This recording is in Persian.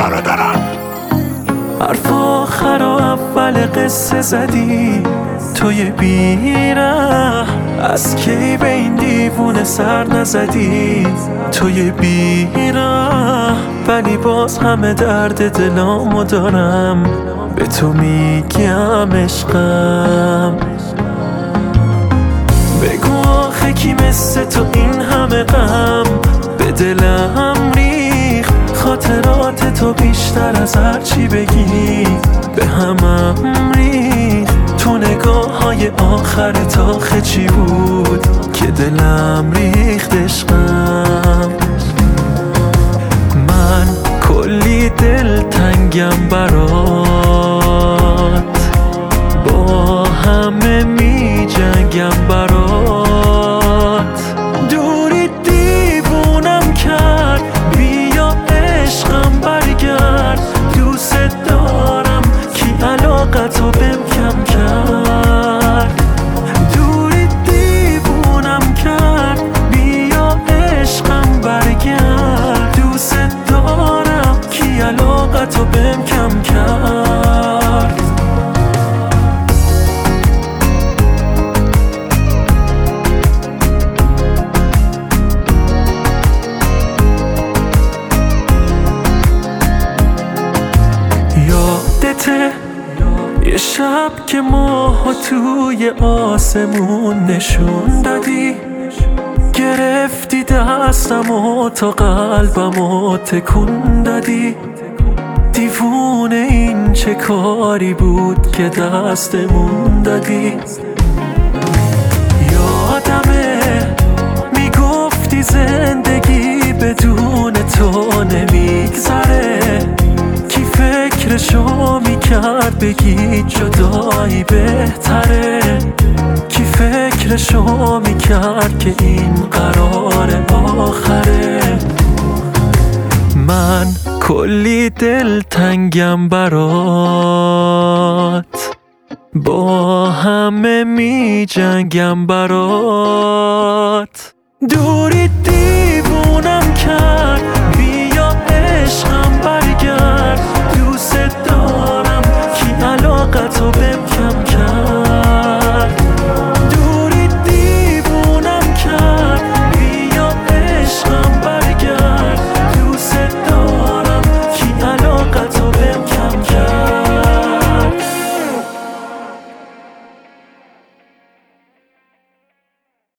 برادرم. حرف آخر و اول قصه زدی توی بیره، از کی به این دیوونه سر نزدی توی بیره، ولی باز همه درد دلامو دارم به تو میگم عشقم. بگو آخه کی مثل تو این همه غم به دلم ریخ، خاطرات تو بیشتر از هر چی بگی به همم ریخ. تو نگاه های آخرت آخه چی بود که دلم ریخت عشقم. من کلی دل تنگم برات، با همه می جنگم برات. دوری دیوونم کرد، بیا عشقم برگرد. دوست دارم کی علاقتو بهم کم کرد. دوری دیوونم کرد، بیا عشقم برگرد. دوست دارم کی علاقتو بهم کم کرد. یادته یه شب که ماها توی آسمون نشون دادی، گرفتی دستم و تا قلبم و تکون دادی. دیوونه این چه کاری بود که دستمون دادی. یادمه میگفتی زندگی بدون تو نمیگذره، کی فکرشو میکرد بگی جدایی بهتره، کی فکرشو میکرد که این قرار آخره. من کلی دل تنگم برات، با همه می جنگم برات. دور